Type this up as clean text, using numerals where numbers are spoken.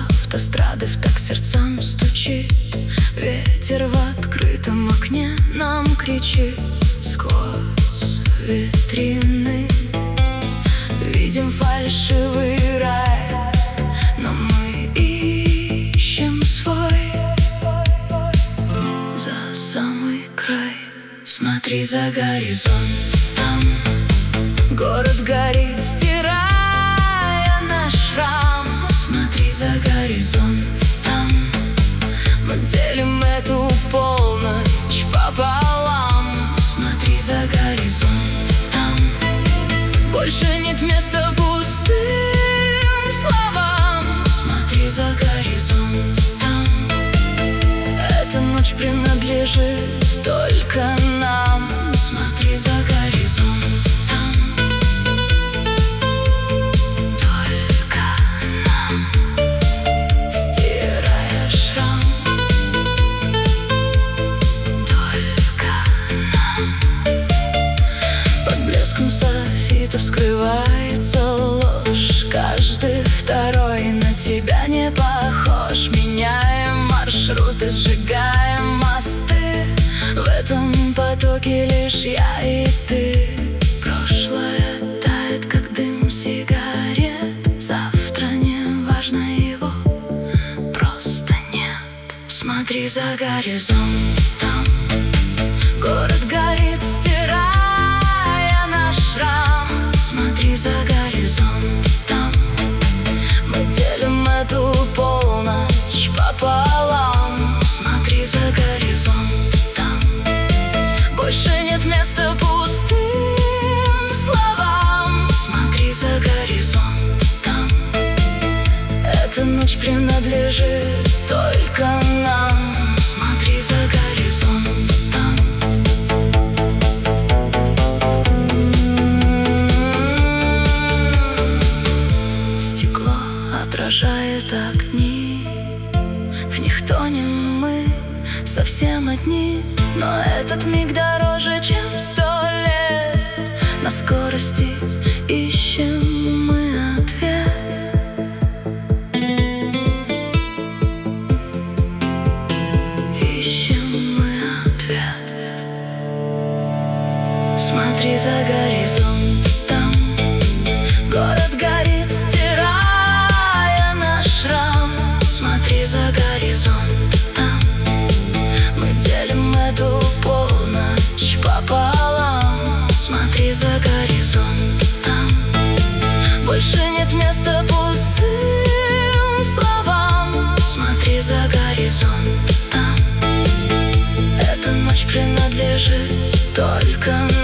автострады в так сердцам стучит. Ветер в открытом окне нам кричит. Сквозь витрины видим фальшивый рай, но мы ищем свой за самый край. Смотри за горизонт, там город горит, стирая наш шрам. Смотри за горизонт, там мы делим эту полночь пополам. Смотри за горизонт, там больше нет места пустым словам. Смотри за горизонт, там эта ночь принадлежит только нам. Смотри за горизонт, там только нам, стирая шрам. Только нам. Под блеском софитов скрывается ложь. Каждый второй на тебя не похож. Меняем маршруты, сжигаем мосты. В этом потоке лишь я и ты. Прошлое тает, как дым сигарет. Завтра не важно, его просто нет. Смотри за горизонт, там город горит, стирая наш шрам. Смотри за горизонт, там мы делим эту полночь пополам. Смотри за горизонт, там больше нет места пустым словам. Смотри за горизонт, там эта ночь принадлежит только нам. Смотри за горизонт, там стекло отражает огни. В них тонем мы совсем одни. Но этот миг дороже, чем 100 лет. На скорости ищем мы ответ. Ищем мы ответ. Смотри за горизонт, там город горит, стирая наш шрам. Смотри за горизонт, там мы делим эту полночь пополам. Смотри за горизонт, там больше нет места пустым словам. Смотри за горизонт, там эта ночь принадлежит только нам.